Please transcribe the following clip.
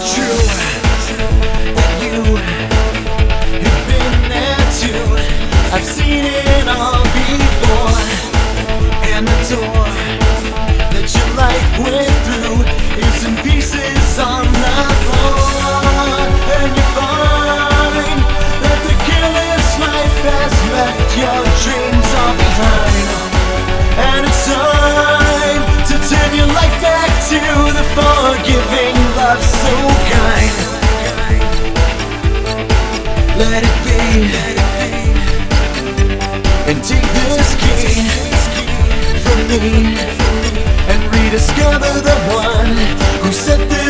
true that you have been there too. I've seen it all before, and the door that your life went through is in pieces on the floor. And you find that the careless life has left your dreams all behind, and it's time to turn your life back to the forgiving love so kind. Let it be, and take this key from me and rediscover the one who set this